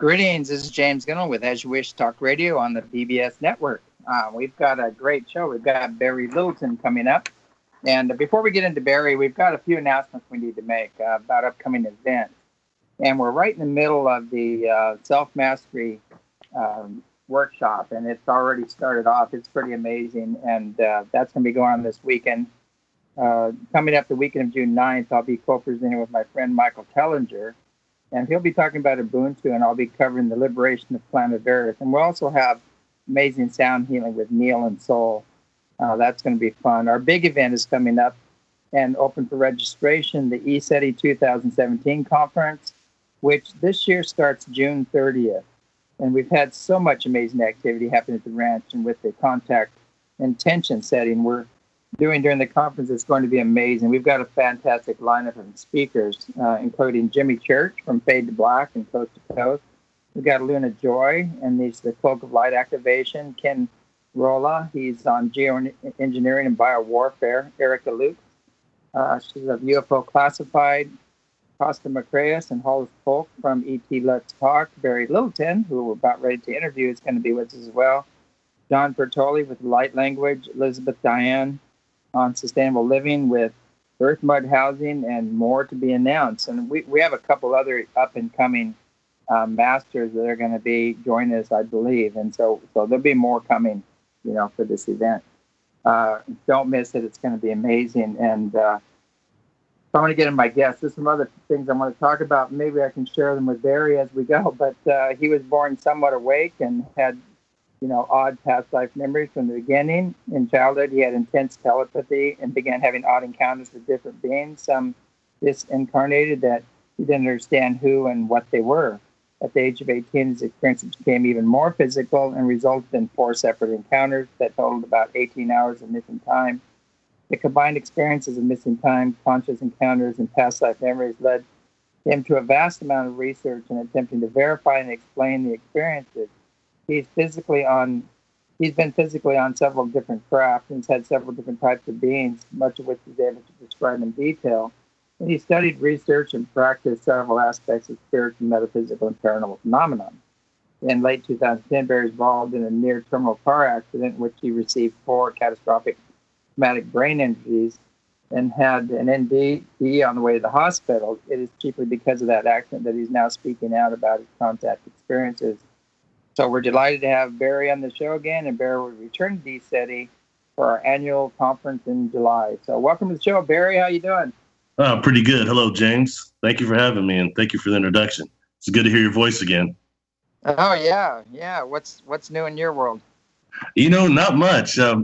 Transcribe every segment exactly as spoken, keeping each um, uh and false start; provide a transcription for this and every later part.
Greetings, this is James Ginnell with As You Wish Talk Radio on the B B S network. Uh, we've got a great show. We've got Barry Littleton coming up. And before we get into Barry, we've got a few announcements we need to make uh, about upcoming events. And we're right in the middle of the uh, Self-Mastery um, workshop, and it's already started off. It's pretty amazing, and uh, that's going to be going on this weekend. Uh, coming up the weekend of June ninth, I'll be co-presenting with my friend Michael Tellinger, and he'll be talking about Ubuntu, and I'll be covering the liberation of planet Earth. And we'll also have amazing sound healing with Neil and Soul. Uh, that's going to be fun. Our big event is coming up and open for registration, the ECETI two thousand seventeen conference, which this year starts June thirtieth. And we've had so much amazing activity happen at the ranch, and with the contact intention setting we're doing during the conference, it's going to be amazing. We've got a fantastic lineup of speakers, uh, including Jimmy Church from Fade to Black and Coast to Coast. We've got Luna Joy, and he's the Cloak of Light activation. Ken Rolla, he's on geoengineering and biowarfare. Erica Luke, uh, she's of U F O Classified. Costa Macraeus and Hollis Polk from E T Let's Talk. Barry Littleton, who we're about ready to interview, is going to be with us as well. John Bertoli with Light Language. Elizabeth Diane on sustainable living with Earth Mud Housing, and more to be announced. And we, we have a couple other up-and-coming uh, masters that are going to be joining us, I believe. And so, so there'll be more coming, you know, for this event. Uh, don't miss it. It's going to be amazing. And uh, I want to get in my guests. There's some other things I want to talk about. Maybe I can share them with Barry as we go. But uh, he was born somewhat awake and had, you know, odd past life memories from the beginning. In childhood, he had intense telepathy and began having odd encounters with different beings, some disincarnated that he didn't understand who and what they were. At the age of eighteen, his experiences became even more physical and resulted in four separate encounters that totaled about eighteen hours of missing time. The combined experiences of missing time, conscious encounters, and past life memories led him to a vast amount of research in attempting to verify and explain the experiences. He's physically on, he's been physically on several different craft and has had several different types of beings, much of which he's able to describe in detail. And he studied, researched, and practiced several aspects of spiritual, metaphysical, and paranormal phenomenon. In late two thousand ten, Barry was involved in a near-terminal car accident in which he received four catastrophic traumatic brain injuries and had an N D E on the way to the hospital. It is chiefly because of that accident that he's now speaking out about his contact experiences. So we're delighted to have Barry on the show again, and Barry will return to ECETI for our annual conference in July. So welcome to the show, Barry. How you doing? Oh, pretty good. Hello, James. Thank you for having me, and thank you for the introduction. It's good to hear your voice again. Oh, yeah. Yeah. What's what's new in your world? You know, not much. Um,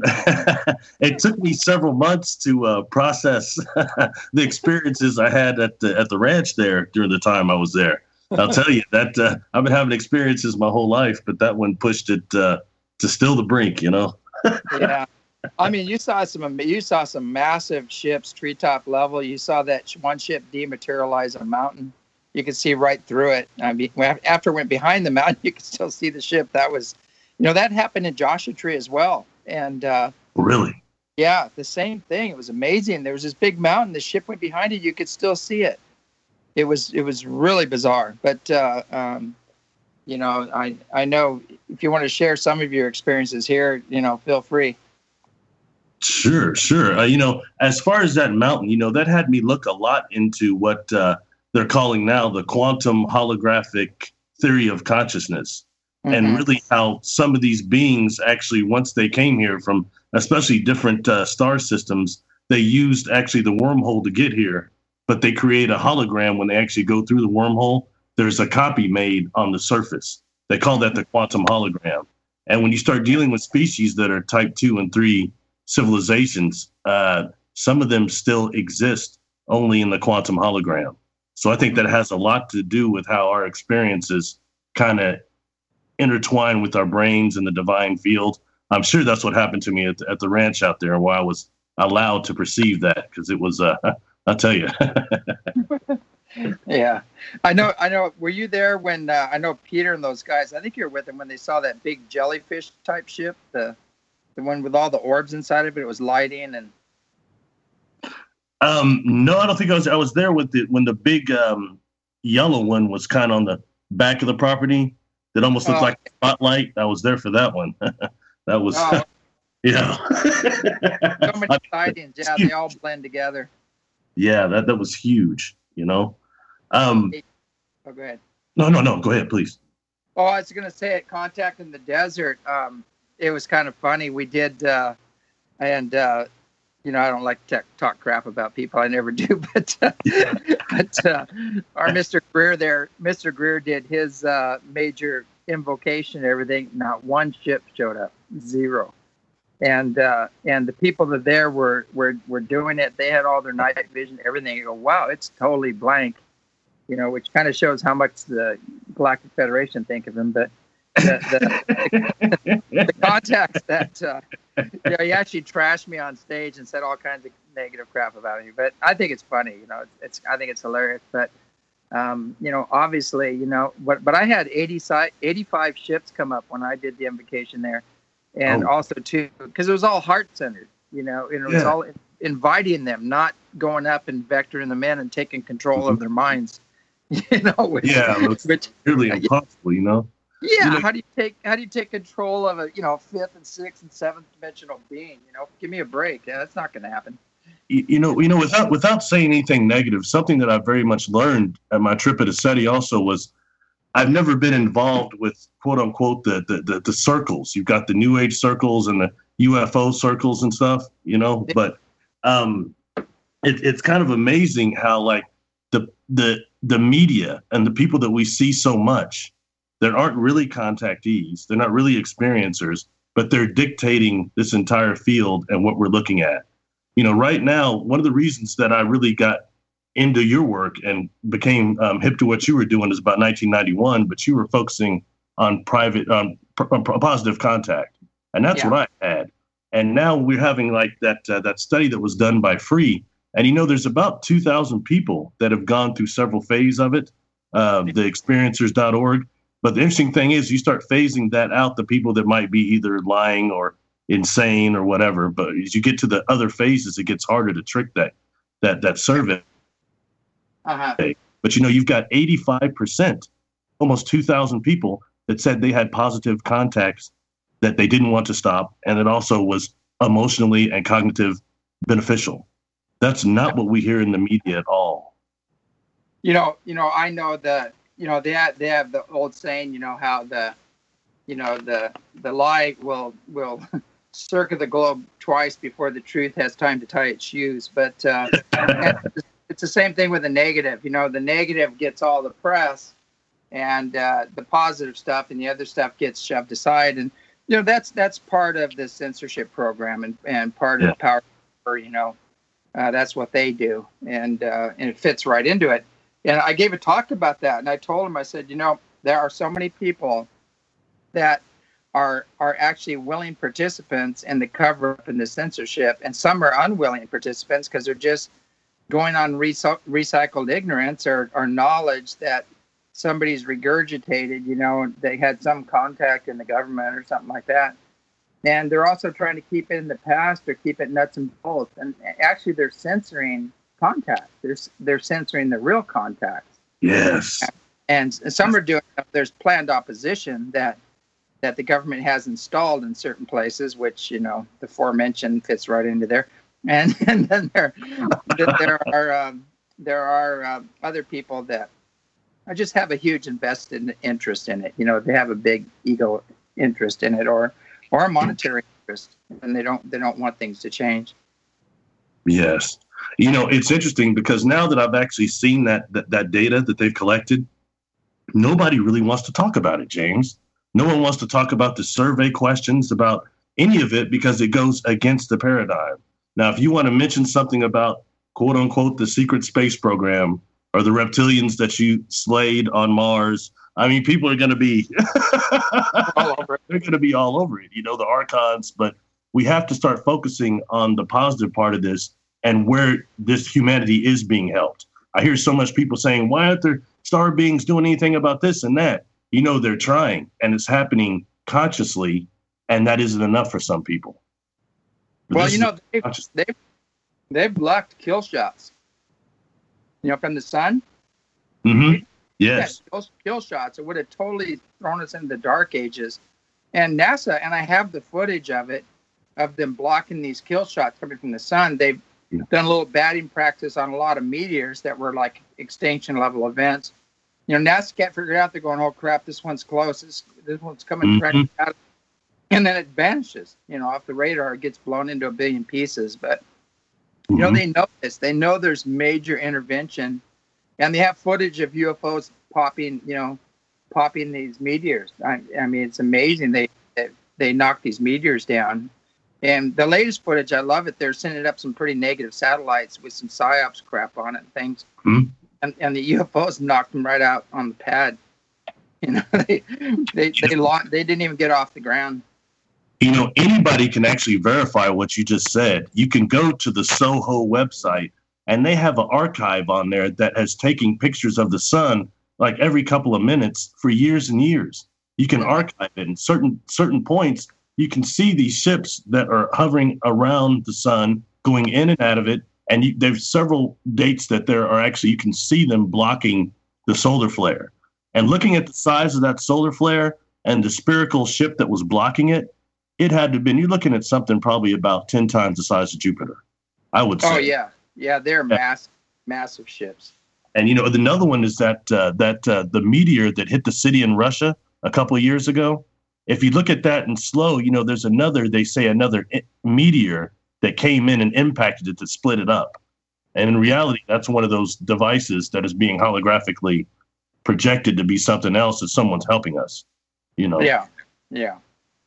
it took me several months to uh, process the experiences I had at the, at the ranch there during the time I was there. I'll tell you that uh, I've been having experiences my whole life, but that one pushed it uh, to still the brink, you know? Yeah. I mean, you saw some you saw some massive ships, treetop level. You saw that one ship dematerialize a mountain. You could see right through it. I mean, after it went behind the mountain, you could still see the ship. That was, you know, that happened in Joshua Tree as well. And uh, really? Yeah, the same thing. It was amazing. There was this big mountain. The ship went behind it. You could still see it. It was it was really bizarre. But, uh, um, you know, I, I know if you want to share some of your experiences here, you know, feel free. Sure, sure. Uh, you know, as far as that mountain, you know, that had me look a lot into what uh, they're calling now the quantum holographic theory of consciousness. Mm-hmm. And really how some of these beings actually, once they came here from especially different uh, star systems, they used actually the wormhole to get here. But they create a hologram when they actually go through the wormhole. There's a copy made on the surface. They call that the quantum hologram. And when you start dealing with species that are type two and three civilizations, uh, some of them still exist only in the quantum hologram. So I think that has a lot to do with how our experiences kind of intertwine with our brains and the divine field. I'm sure that's what happened to me at the, at the ranch out there, where I was allowed to perceive that, because it was, uh, I'll tell you. Yeah, I know. I know. Were you there when uh, I know Peter and those guys? I think you were with them when they saw that big jellyfish type ship, the the one with all the orbs inside of it. It was lighting and. Um, no, I don't think I was. I was there with the when the big um, yellow one was kind of on the back of the property that almost looked Oh. like a spotlight. I was there for that one. That was, Oh. yeah. So many sightings. Yeah, they all blend together. Yeah, that, that was huge, you know? Um, Oh, go ahead. no, no, no. Go ahead, please. Oh, I was going to say at Contact in the Desert, um, it was kind of funny. We did, uh, and, uh, you know, I don't like to talk crap about people. I never do. But, uh, but uh, our Mister Greer there, Mister Greer did his uh, major invocation and everything. Not one ship showed up. Zero. And uh, and the people that there were, were were doing it. They had all their night vision, everything. You go, wow, it's totally blank, you know, which kind of shows how much the Galactic Federation think of him. But the, the, the contacts that uh, you know, he actually trashed me on stage and said all kinds of negative crap about me. But I think it's funny, you know. It's, it's I think it's hilarious. But um, you know, obviously, you know, but but I had eighty, eighty-five ships come up when I did the invocation there. And oh. also, too, because it was all heart-centered, you know, and it was yeah. all inviting them, not going up and vectoring them in and taking control mm-hmm. of their minds, you know. Which, yeah, it's which, really impossible, you know. Yeah, you know, how do you take how do you take control of a you know fifth and sixth and seventh dimensional being? You know, give me a break. Yeah, that's not going to happen. You, you know, you know, without without saying anything negative, something that I very much learned at my trip at SETI also was, I've never been involved with quote unquote the, the the the circles. You've got the New Age circles and the U F O circles and stuff, you know. But um, it, it's kind of amazing how like the the the media and the people that we see so much that aren't really contactees, they're not really experiencers, but they're dictating this entire field and what we're looking at. You know, right now, one of the reasons that I really got into your work and became um, hip to what you were doing is about nineteen ninety-one, but you were focusing on private, um, pr- pr- positive contact. And that's yeah. what I had. And now we're having like that, uh, that study that was done by Free. And, you know, there's about two thousand people that have gone through several phases of it, uh, the experiencers dot org. But the interesting thing is you start phasing that out, the people that might be either lying or insane or whatever. But as you get to the other phases, it gets harder to trick that, that, that survey. Uh-huh. But, you know, you've got eighty-five percent, almost two thousand people that said they had positive contacts that they didn't want to stop. And it also was emotionally and cognitive beneficial. That's not what we hear in the media at all. You know, you know, I know that, you know, they have, they have the old saying, you know, how the, you know, the, the lie will, will circle the globe twice before the truth has time to tie its shoes. But uh, it's the same thing with the negative. You know, the negative gets all the press, and uh, the positive stuff and the other stuff gets shoved aside. And, you know, that's that's part of the censorship program and, and part yeah. of power, you know, uh, that's what they do. And, uh, and it fits right into it. And I gave a talk about that. And I told him, I said, you know, there are so many people that are are actually willing participants in the cover-up and the censorship. And some are unwilling participants because they're just going on recy- recycled ignorance or, or knowledge that somebody's regurgitated, you know, they had some contact in the government or something like that. And they're also trying to keep it in the past or keep it nuts and bolts. And actually they're censoring contact. They're, they're censoring the real contacts. Yes. And some are doing, there's planned opposition that that the government has installed in certain places, which, you know, the aforementioned fits right into there. And, and then there, there are um, there are uh, other people that I just have a huge invested interest in it. You know, they have a big ego interest in it, or or a monetary interest, and they don't they don't want things to change. Yes, you know, it's interesting because now that I've actually seen that that, that data that they've collected, nobody really wants to talk about it, James. No one wants to talk about the survey questions, about any of it, because it goes against the paradigm. Now, if you want to mention something about, quote unquote, the secret space program or the reptilians that you slayed on Mars, I mean, people are going to be, all over it. They're going to be all over it, you know, the archons. But we have to start focusing on the positive part of this and where this humanity is being helped. I hear so much people saying, why aren't there star beings doing anything about this and that? You know, they're trying, and it's happening consciously, and that isn't enough for some people. But well, you know, they've, they've, they've blocked kill shots, you know, from the sun. Mm-hmm. Yes. Those kill shots, it would have totally thrown us into the dark ages. And NASA, and I have the footage of it, of them blocking these kill shots coming from the sun. They've yeah. done a little batting practice on a lot of meteors that were like extinction level events. You know, NASA can't figure it out. They're going, oh crap, this one's close. This, this one's coming mm-hmm. right out. And then it vanishes, you know, off the radar. It gets blown into a billion pieces. But, you mm-hmm. know, they know this. They know there's major intervention. And they have footage of U F Os popping, you know, popping these meteors. I, I mean, it's amazing. They, they they knock these meteors down. And the latest footage, I love it. They're sending up some pretty negative satellites with some PSYOPs crap on it and things. Mm-hmm. And, and the U F Os knocked them right out on the pad. You know, they they they, launched, they didn't even get off the ground. You know, anybody can actually verify what you just said. You can go to the SOHO website, and they have an archive on there that has taken pictures of the sun like every couple of minutes for years and years. You can archive it. And certain certain points, you can see these ships that are hovering around the sun, going in and out of it. And you, there's several dates that there are actually, you can see them blocking the solar flare. And looking at the size of that solar flare and the spherical ship that was blocking it, it had to have been, you're looking at something probably about ten times the size of Jupiter, I would say. Oh, yeah. Yeah, they're yeah. mass, massive ships. And, you know, another one is that uh, that uh, the meteor that hit the city in Russia a couple of years ago. If you look at that in slow, you know, there's another, they say another I- meteor that came in and impacted it to split it up. And in reality, that's one of those devices that is being holographically projected to be something else that someone's helping us, you know? Yeah, yeah.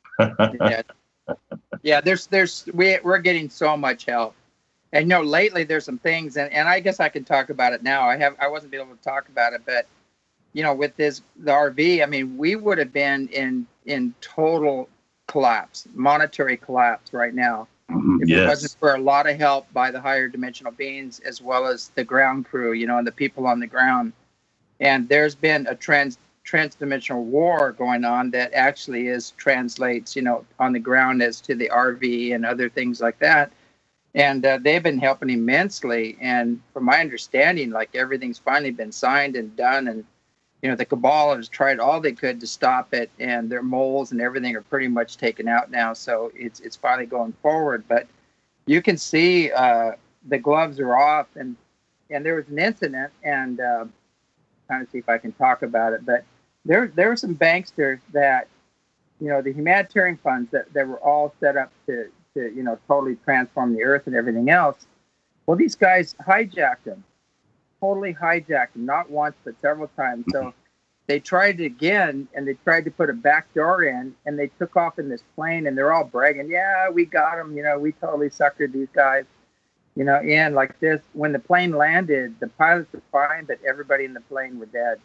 yeah. yeah, there's, there's, we, we're getting so much help. And, you know, lately there's some things, and, and I guess I can talk about it now. I have, I wasn't able to talk about it, but, you know, with this, the R V, I mean, we would have been in, in total collapse, monetary collapse right now. If yes. it wasn't for a lot of help by the higher dimensional beings, as well as the ground crew, you know, and the people on the ground. And there's been a trans transdimensional war going on that actually is translates, you know, on the ground as to the R V and other things like that. And uh, they've been helping immensely. And from my understanding, like everything's finally been signed and done. And, you know, the cabal has tried all they could to stop it. And their moles and everything are pretty much taken out now. So it's it's finally going forward. But you can see uh, the gloves are off. And, and there was an incident, and uh, trying to see if I can talk about it. But there, there were some banksters that, you know, the humanitarian funds that, that were all set up to, to, you know, totally transform the earth and everything else. Well, these guys hijacked them, totally hijacked them, not once, but several times. So they tried it again, and they tried to put a back door in, and they took off in this plane, and they're all bragging, yeah, we got them, you know, we totally suckered these guys, you know, and like this. When the plane landed, the pilots were fine, but everybody in the plane were dead.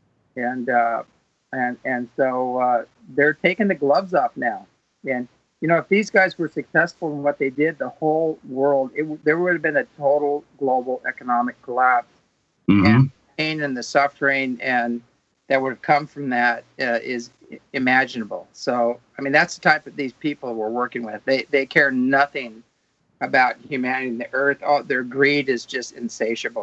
And, uh, and, and so uh, they're taking the gloves off now. And, you know, if these guys were successful in what they did, the whole world, it, there would have been a total global economic collapse. Mm-hmm. And the pain and the suffering and that would have come from that uh, is imaginable. So, I mean, that's the type of these people we're working with. They they care nothing about humanity and the earth. Oh, their greed is just insatiable.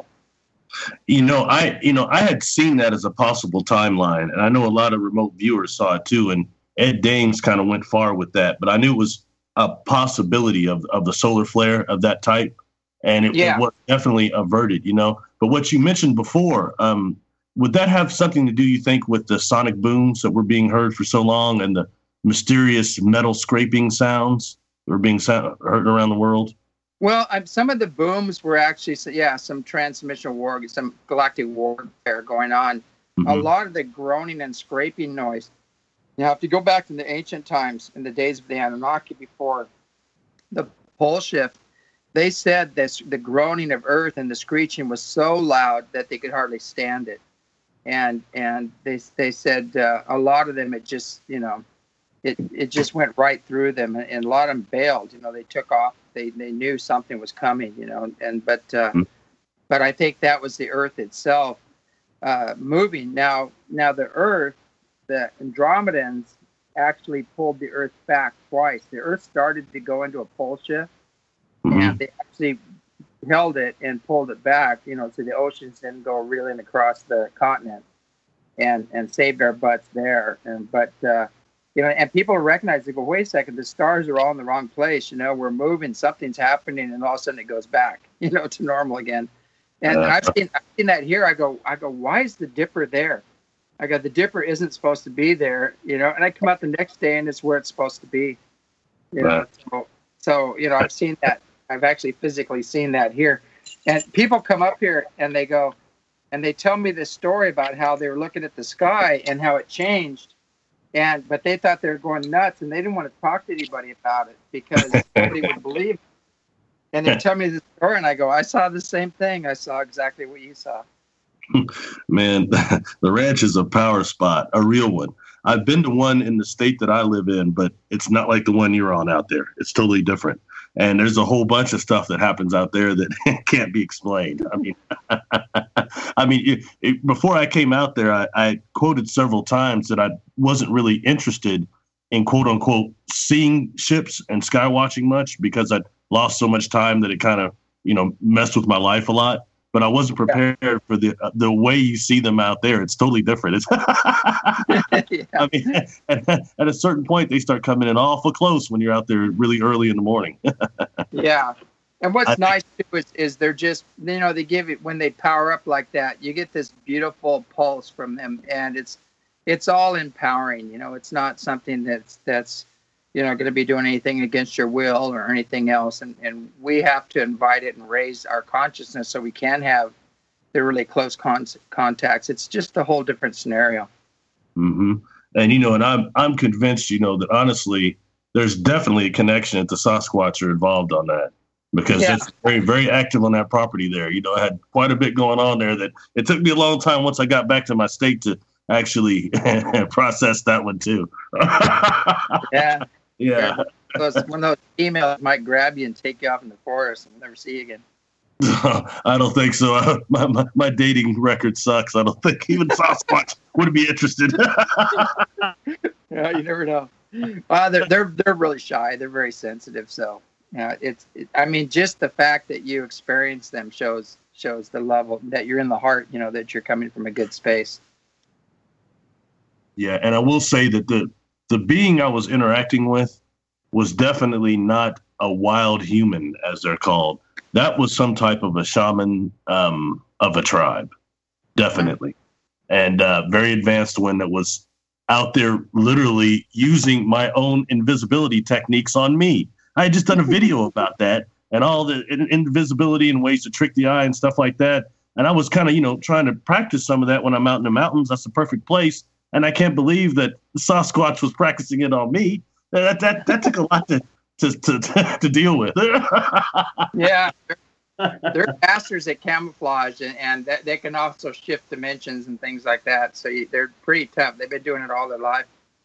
You know, I you know I had seen that as a possible timeline, and I know a lot of remote viewers saw it too. And Ed Dames kind of went far with that, but I knew it was a possibility of, of the solar flare of that type, and it, yeah. it was definitely averted, you know. But what you mentioned before, um, would that have something to do, you think, with the sonic booms that were being heard for so long and the mysterious metal scraping sounds that were being sound, heard around the world? Well, um, some of the booms were actually, yeah, some transmissional war, some galactic warfare going on. Mm-hmm. A lot of the groaning and scraping noise. Now, if you go back to the ancient times, in the days of the Anunnaki, before the pole shift, they said this, the groaning of earth and the screeching was so loud that they could hardly stand it. And and they they said uh, a lot of them, it just, you know, it, it just went right through them. And, and a lot of them bailed, you know, they took off. They they knew something was coming, you know, and but uh, mm-hmm. but I think that was the earth itself uh, moving. Now, now the earth, the Andromedans actually pulled the earth back twice. The earth started to go into a pole shift, mm-hmm. and they actually held it and pulled it back, you know, so the oceans didn't go reeling across the continent. and and saved our butts there. And but uh, you know, and people recognize, they go, wait a second, the stars are all in the wrong place. You know, we're moving, something's happening, and all of a sudden it goes back, you know, to normal again. And, uh, and I've seen I've seen that here. I go, I go, why is the Dipper there? I go, the Dipper isn't supposed to be there, you know. And I come out the next day, and it's where it's supposed to be, you know. Right. So, so, you know, I've seen that. I've actually physically seen that here. And people come up here, and they go, and they tell me this story about how they were looking at the sky and how it changed. And but they thought they were going nuts, and they didn't want to talk to anybody about it because nobody would believe it. And they tell me the story, and I go, I saw the same thing. I saw exactly what you saw. Man, the ranch is a power spot, a real one. I've been to one in the state that I live in, but it's not like the one you're on out there. It's totally different. And there's a whole bunch of stuff that happens out there that can't be explained. I mean, I mean, it, it, before I came out there, I, I quoted several times that I wasn't really interested in, quote unquote, seeing ships and sky watching much because I'd lost so much time that it kind of, you know, messed with my life a lot. But I wasn't prepared yeah. for the uh, the way you see them out there. It's totally different. It's yeah. I mean, at, at a certain point, they start coming in awful close when you're out there really early in the morning. Yeah. And what's I nice too is, is they're just, you know, they give it, when they power up like that, you get this beautiful pulse from them, and it's it's all empowering. You know, it's not something that's that's you know, going to be doing anything against your will or anything else. And, and we have to invite it and raise our consciousness so we can have the really close con- contacts. It's just a whole different scenario. Mm-hmm. And, you know, and I'm, I'm convinced, you know, that honestly, there's definitely a connection that the Sasquatch are involved on that because yeah. it's very, very active on that property there. You know, I had quite a bit going on there that it took me a long time once I got back to my state to actually process that one too. Yeah. Yeah. Those, one of those emails might grab you and take you off in the forest and we'll never see you again. I don't think so. Uh, my, my my dating record sucks. I don't think even Sasquatch would be interested. Yeah, you never know. Uh, they're they're they're really shy. They're very sensitive. So, yeah, it's. It, I mean, just the fact that you experience them shows shows the level that you're in the heart. You know, that you're coming from a good space. Yeah, and I will say that the the being I was interacting with was definitely not a wild human, as they're called. That was some type of a shaman um, of a tribe, definitely. And uh, very advanced one that was out there literally using my own invisibility techniques on me. I had just done a video about that and all the in- invisibility and ways to trick the eye and stuff like that. And I was kind of, you know, trying to practice some of that when I'm out in the mountains. That's the perfect place. And I can't believe that Sasquatch was practicing it on me. That that, that took a lot to to to, to deal with. Yeah, they're, they're masters at camouflage, and, and that, they can also shift dimensions and things like that. So you, they're pretty tough. They've been doing it all their life.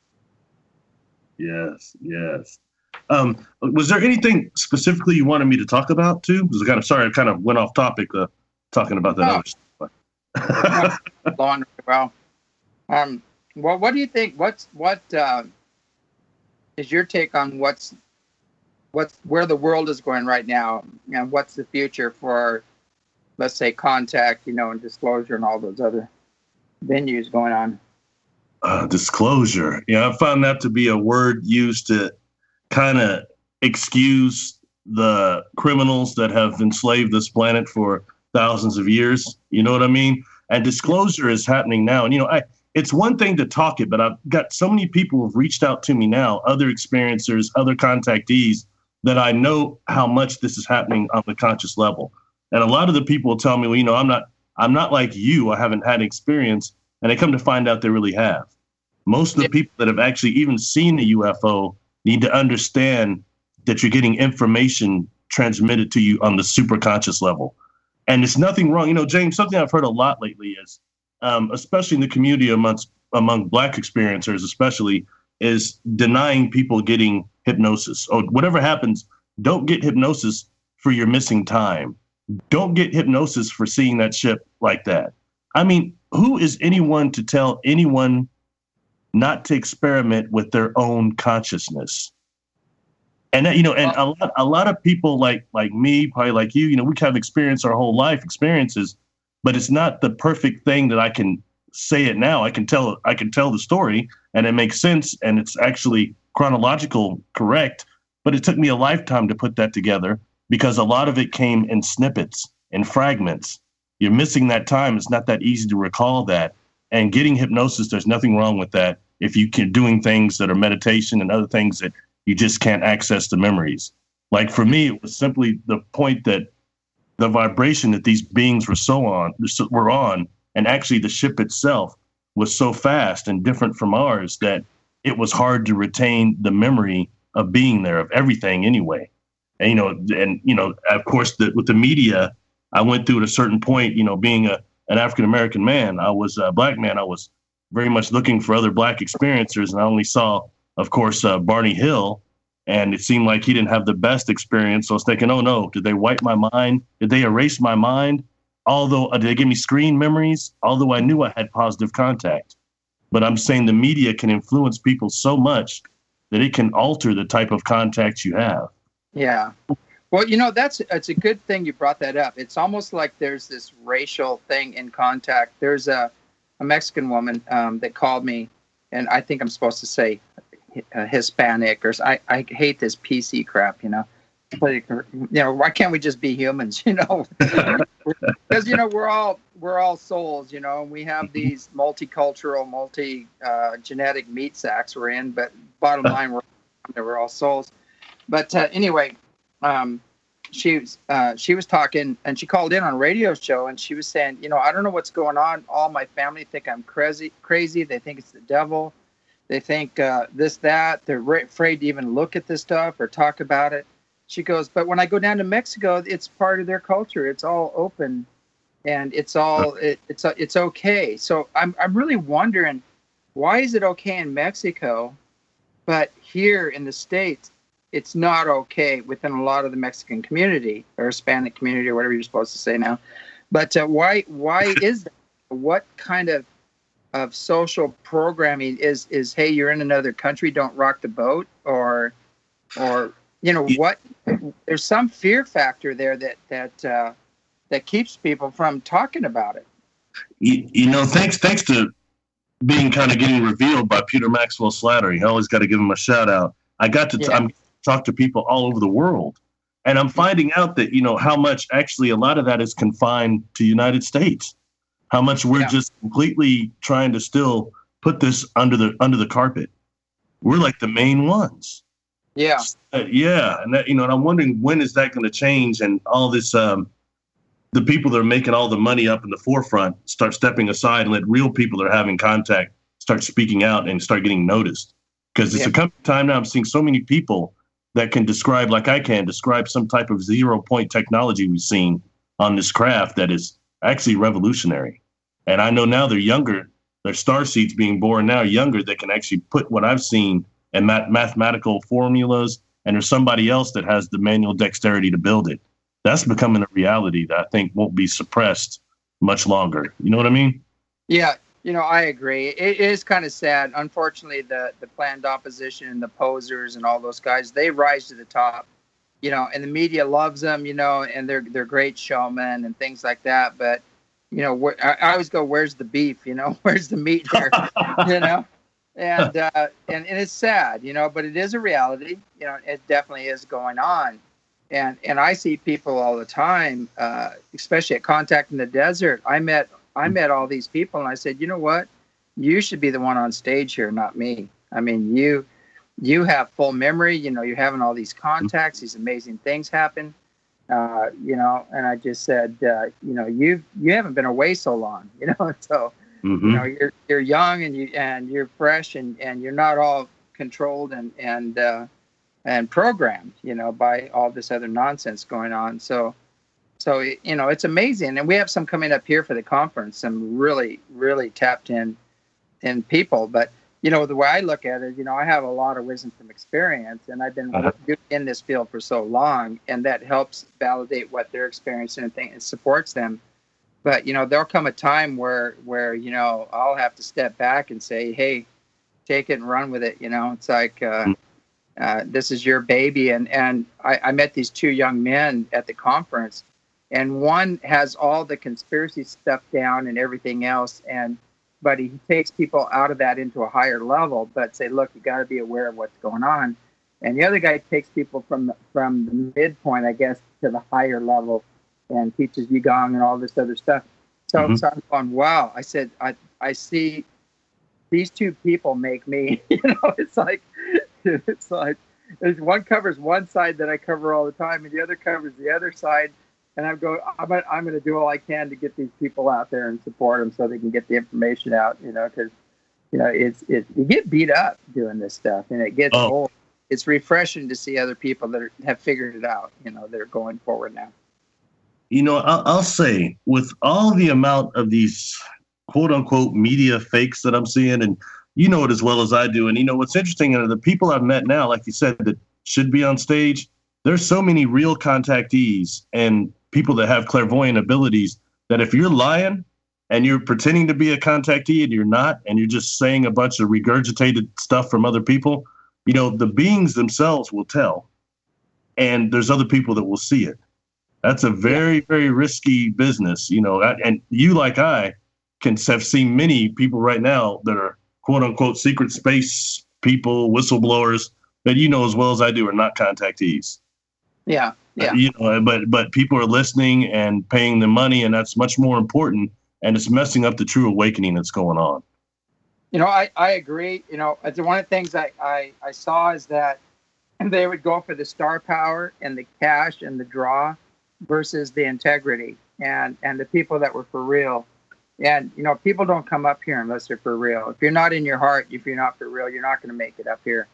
Yes, yes. Um, was there anything specifically you wanted me to talk about too? Because I kind of sorry, I kind of went off topic uh, talking about that. Oh. Other stuff. Long, well, um, well, what do you think? What's what uh, is your take on what's what's where the world is going right now, and what's the future for, let's say, contact, you know, and disclosure and all those other venues going on? Uh, disclosure. Yeah, I found that to be a word used to kind of excuse the criminals that have enslaved this planet for thousands of years. You know what I mean? And disclosure is happening now. And, you know, I, it's one thing to talk it, but I've got so many people who have reached out to me now, other experiencers, other contactees, that I know how much this is happening on the conscious level. And a lot of the people will tell me, well, you know, I'm not, I'm not like you. I haven't had experience. And they come to find out they really have. Most of the people that have actually even seen a U F O need to understand that you're getting information transmitted to you on the superconscious level. And it's nothing wrong. You know, James, something I've heard a lot lately is, um, especially in the community amongst, among Black experiencers, especially, is denying people getting hypnosis. Or whatever happens, don't get hypnosis for your missing time. Don't get hypnosis for seeing that ship like that. I mean, who is anyone to tell anyone not to experiment with their own consciousness? And that, you know, and a lot, a lot of people like like me, probably like you, you know, we have experienced our whole life experiences, but it's not the perfect thing that I can say it now. I can tell I can tell the story, and it makes sense, and it's actually chronological correct. But it took me a lifetime to put that together because a lot of it came in snippets and fragments. You're missing that time. It's not that easy to recall that. And getting hypnosis, there's nothing wrong with that. If you can doing things that are meditation and other things that you just can't access the memories. Like for me, it was simply the point that the vibration that these beings were so on were on, and actually the ship itself was so fast and different from ours that it was hard to retain the memory of being there, of everything anyway. And, you know, and, you know, of course, the, with the media, I went through at a certain point, you know, being a, an African-American man, I was a black man. I was very much looking for other black experiencers. And I only saw, of course, uh, Barney Hill. And it seemed like he didn't have the best experience. So I was thinking, oh, no, did they wipe my mind? Did they erase my mind? Although, uh, did they give me screen memories? Although I knew I had positive contact. But I'm saying the media can influence people so much that it can alter the type of contact you have. Yeah. Well, you know, that's it's a good thing you brought that up. It's almost like there's this racial thing in contact. There's a, a Mexican woman um, that called me, and I think I'm supposed to say uh, Hispanic, or I, I hate this P C crap, you know. Like, you know, why can't we just be humans, you know? Because, you know, we're all we're all souls, you know, and we have these multicultural, multi uh, genetic meat sacks we're in, but bottom line, we're we're all souls. But uh, anyway, um, she was uh, she was talking, and she called in on a radio show, and she was saying, you know, I don't know what's going on. All my family think I'm crazy. Crazy. They think it's the devil. They think uh, this, that. They're re- afraid to even look at this stuff or talk about it. She goes, but when I go down to Mexico, it's part of their culture. It's all open, and it's all it, it's it's okay. So I'm I'm really wondering, why is it okay in Mexico, but here in the States, it's not okay within a lot of the Mexican community or Hispanic community or whatever you're supposed to say now. But uh, why why is that? What kind of of social programming is is hey, you're in another country, don't rock the boat, or or you know what? There's some fear factor there that that uh, that keeps people from talking about it. You, you know, thanks thanks to being kind of getting revealed by Peter Maxwell Slattery. I always got to give him a shout out. I got to t- Yeah. I'm talk to people all over the world, and I'm finding out that, you know, how much actually a lot of that is confined to the United States. How much we're Yeah. just completely trying to still put this under the under the carpet. We're like the main ones. Yeah. Uh, yeah, and that, you know, and I'm wondering, when is that going to change? And all this, um, the people that are making all the money up in the forefront start stepping aside and let real people that are having contact start speaking out and start getting noticed. Because it's Yeah. a coming time now. I'm seeing so many people that can describe, like I can describe, some type of zero point technology we've seen on this craft that is actually revolutionary. And I know now they're younger. Their star seeds being born now younger that can actually put what I've seen and math- mathematical formulas, and there's somebody else that has the manual dexterity to build it. That's becoming a reality that I think won't be suppressed much longer. You know what I mean? Yeah, you know, I agree. It is kind of sad. Unfortunately, the, the planned opposition and the posers and all those guys, they rise to the top, you know, and the media loves them, you know, and they're they're great showmen and things like that. But, you know, wh- I, I always go, where's the beef? You know, where's the meat here? You know? And, uh, and and it's sad, you know, but it is a reality. You know, it definitely is going on. And and I see people all the time, uh, especially at Contact in the Desert. I met I met all these people, and I said, you know what? You should be the one on stage here, not me. I mean, you you have full memory. You know, you're having all these contacts. These amazing things happen. Uh, you know, and I just said, uh, you know, you you haven't been away so long. You know, so. Mm-hmm. You know, you're you're young and you and you're fresh and, and you're not all controlled and and uh, and programmed, you know, by all this other nonsense going on. So, so you know, it's amazing, and we have some coming up here for the conference. Some really really tapped in in people. But you know, the way I look at it, you know, I have a lot of wisdom from experience, and I've been Uh-huh. in this field for so long, and that helps validate what they're experiencing and think, it supports them. But, you know, there'll come a time where, where, you know, I'll have to step back and say, hey, take it and run with it. You know, it's like, uh, uh, this is your baby. And, and I, I met these two young men at the conference, and one has all the conspiracy stuff down and everything else. And, but he takes people out of that into a higher level, but say, look, you got to be aware of what's going on. And the other guy takes people from the, from the midpoint, I guess, to the higher level and teaches Qigong and all this other stuff. So, mm-hmm. so I'm going, wow. I said, I, I see these two people make me, you know, it's like, it's like, there's one covers one side that I cover all the time, and the other covers the other side. And I'm going, I'm going, I'm going to do all I can to get these people out there and support them so they can get the information out, you know, because, you know, it's, it, you get beat up doing this stuff, and it gets oh. old. It's refreshing to see other people that are, have figured it out, you know, they're going forward now. You know, I'll, I'll say, with all the amount of these quote unquote media fakes that I'm seeing, and you know it as well as I do. And, you know, what's interesting are the people I've met now, like you said, that should be on stage. There's so many real contactees and people that have clairvoyant abilities that if you're lying and you're pretending to be a contactee and you're not, and you're just saying a bunch of regurgitated stuff from other people, you know, the beings themselves will tell. And there's other people that will see it. That's a very, very risky business, you know, and you, like I, can have seen many people right now that are quote unquote secret space people, whistleblowers that you know as well as I do are not contactees. Yeah. Yeah. Uh, you know, but but people are listening and paying them money, and that's much more important. And it's messing up the true awakening that's going on. You know, I, I agree. You know, one of the things I, I, I saw is that they would go for the star power and the cash and the draw versus the integrity and, and the people that were for real. And, you know, people don't come up here unless they're for real. If you're not in your heart, if you're not for real, you're not going to make it up here.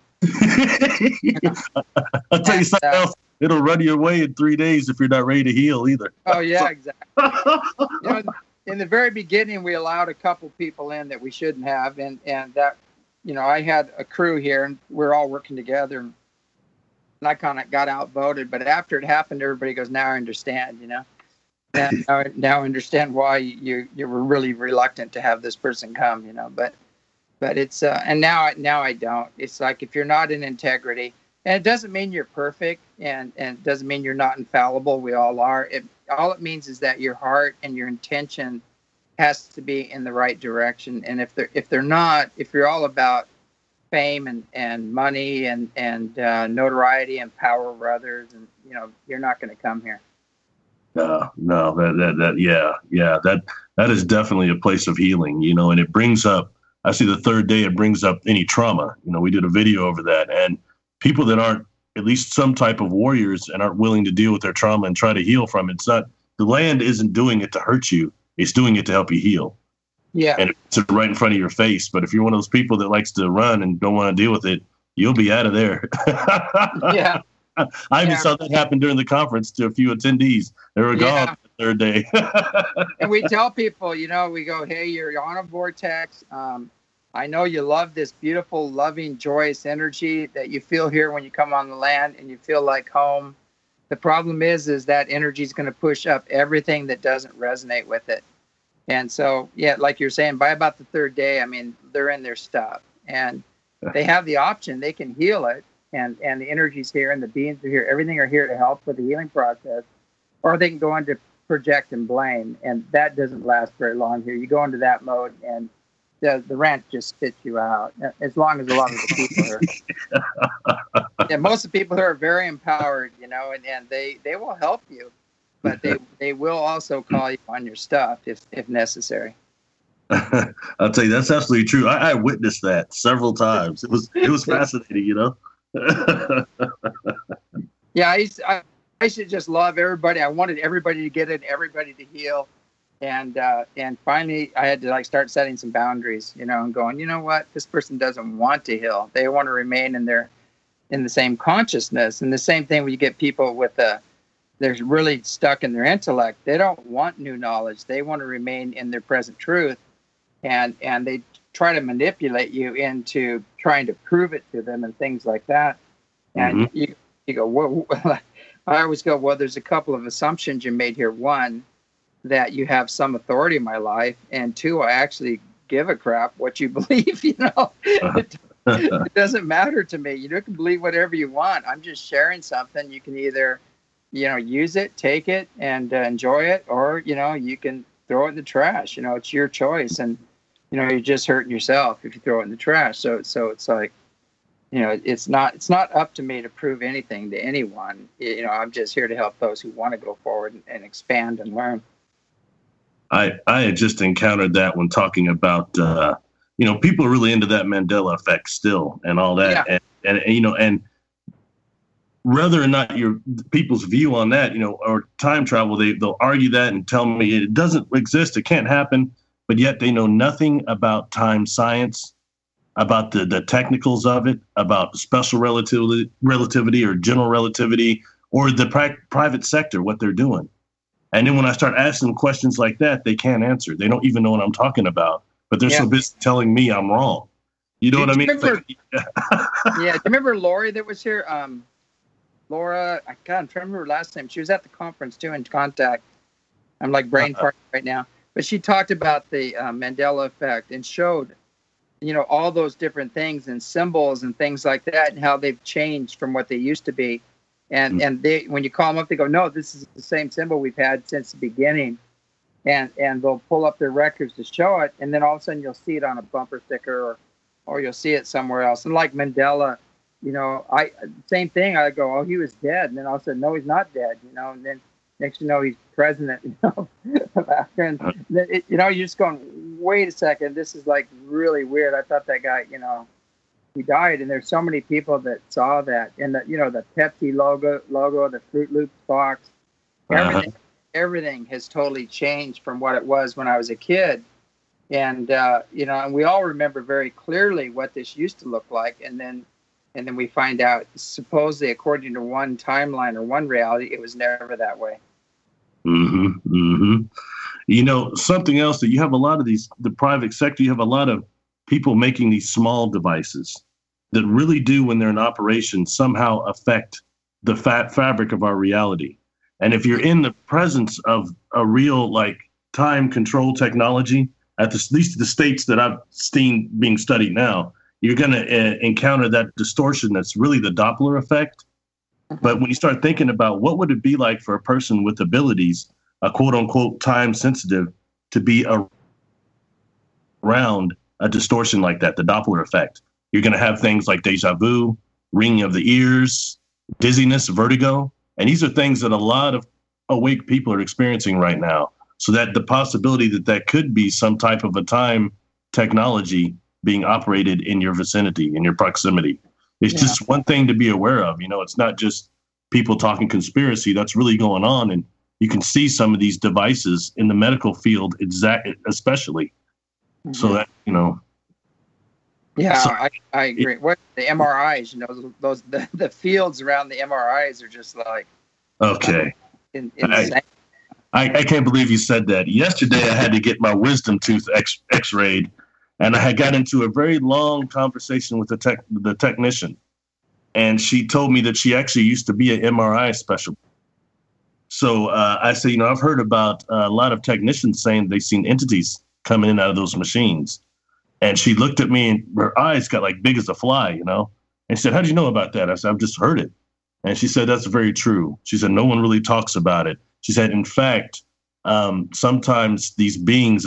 You know? I'll tell you something uh, else. It'll run your way in three days if you're not ready to heal either. Oh, yeah, exactly. You know, in the very beginning, we allowed a couple people in that we shouldn't have. And, and that, you know, I had a crew here and we're all working together. And I kind of got outvoted. But after it happened, everybody goes, now I understand, you know. And now, now I understand why you you were really reluctant to have this person come, you know. But but it's uh, and now now I don't. It's like if you're not in integrity, and it doesn't mean you're perfect, and and it doesn't mean you're not infallible. We all are. It all it means is that your heart and your intention has to be in the right direction. And if they're if they're not, if you're all about fame and, and money and and uh, notoriety and power over others, and you know, you're not going to come here. No, no, that, that, that, yeah, yeah, that, that is definitely a place of healing, you know, and it brings up, I see the third day, it brings up any trauma. You know, we did a video over that, and people that aren't at least some type of warriors and aren't willing to deal with their trauma and try to heal from it. It's not, the land isn't doing it to hurt you. It's doing it to help you heal. Yeah. And it's right in front of your face. But if you're one of those people that likes to run and don't want to deal with it, you'll be out of there. Yeah. I even yeah. saw that happen during the conference to a few attendees. They were yeah. gone the third day. And we tell people, you know, we go, hey, you're on a vortex. Um, I know you love this beautiful, loving, joyous energy that you feel here when you come on the land and you feel like home. The problem is, is that energy is going to push up everything that doesn't resonate with it. And so, yeah, like you're saying, by about the third day, I mean, they're in their stuff and they have the option. They can heal it. And, and the energy's here and the beings are here. Everything are here to help with the healing process. Or they can go into project and blame. And that doesn't last very long here. You go into that mode and the, the rant just spits you out. As long as a lot of the people are. Yeah, most of the people here are very empowered, you know, and, and they, they will help you. But they, they will also call you on your stuff if, if necessary. I'll tell you, that's absolutely true. I, I witnessed that several times. It was it was fascinating, you know. Yeah, I used, I, I used to just love everybody. I wanted everybody to get it, everybody to heal, and uh, and finally I had to like start setting some boundaries, you know, and going, you know what, this person doesn't want to heal. They want to remain in their in the same consciousness. And the same thing when you get people with a they're really stuck in their intellect. They don't want new knowledge. They want to remain in their present truth, and and they try to manipulate you into trying to prove it to them and things like that. And mm-hmm. you, you go, well, I always go, well, there's a couple of assumptions you made here. One, that you have some authority in my life. And two, I actually give a crap what you believe, you know, it, it doesn't matter to me. You can believe whatever you want. I'm just sharing something. You can either, you know, use it, take it and uh, enjoy it, or, you know, you can throw it in the trash. You know, it's your choice. And you know, you're just hurting yourself if you throw it in the trash. So, so it's like, you know, it's not it's not up to me to prove anything to anyone. You know, I'm just here to help those who want to go forward and, and expand and learn. I I had just encountered that when talking about uh, you know, people are really into that Mandela effect still and all that, Yeah. and, and you know, and whether or not your people's view on that, you know, or time travel, they they'll argue that and tell me it doesn't exist, it can't happen, but yet they know nothing about time science, about the, the technicals of it, about special relativity, relativity or general relativity, or the pri- private sector, what they're doing. And then when I start asking them questions like that, they can't answer. They don't even know what I'm talking about, but they're Yeah. so busy telling me I'm wrong. You know Do what I you mean? remember- Like, Yeah. Do you remember Lori that was here? Um, Laura, I can't remember her last name. She was at the conference too, in Contact. I'm like brain Uh-huh. farting right now. But she talked about the uh, Mandela effect and showed, you know, all those different things and symbols and things like that, and how they've changed from what they used to be. And Mm. and they, when you call them up, they go, no, this is the same symbol we've had since the beginning. And and they'll pull up their records to show it, and then all of a sudden you'll see it on a bumper sticker, or or you'll see it somewhere else. And like Mandela, you know, I same thing. I go, oh, he was dead, and then all of a sudden, no, he's not dead. You know, and then next you know, he's president. You know, and it, you know, you're just going, wait a second, this is like really weird. I thought that guy, you know, he died, and there's so many people that saw that, and the, you know, the Pepsi logo, logo, the Fruit Loops box, everything, Uh-huh. everything has totally changed from what it was when I was a kid. And uh, you know, and we all remember very clearly what this used to look like, and then and then we find out, supposedly according to one timeline or one reality, it was never that way. Mm-hmm, mm-hmm. You know, something else that you have a lot of these, the private sector, you have a lot of people making these small devices that really do, when they're in operation, somehow affect the fat fabric of our reality. And if you're in the presence of a real, like, time control technology, at the, at least the states that I've seen being studied now, you're going to uh, encounter that distortion that's really the Doppler effect. But when you start thinking about what would it be like for a person with abilities, a quote unquote time sensitive, to be a, around a distortion like that, the Doppler effect, you're going to have things like deja vu, ringing of the ears, dizziness, vertigo. And these are things that a lot of awake people are experiencing right now. So that the possibility that that could be some type of a time technology being operated in your vicinity, in your proximity. It's Yeah. just one thing to be aware of. You know, it's not just people talking conspiracy. That's really going on. And you can see some of these devices in the medical field, exact, especially. Mm-hmm. So that, you know. Yeah, so, I, I agree. It, what the M R Is, you know, those, those the, the fields around the M R Is are just like okay. in, insane. I, I can't believe you said that. Yesterday, I had to get my wisdom tooth x, x-rayed, and I had got into a very long conversation with the tech, the technician. And she told me that she actually used to be an M R I specialist. So uh, I said, you know, I've heard about a lot of technicians saying they've seen entities coming in out of those machines. And she looked at me, and her eyes got like big as a fly, you know. And she said, how do you know about that? I said, I've just heard it. And she said, that's very true. She said, no one really talks about it. She said, in fact, um, sometimes these beings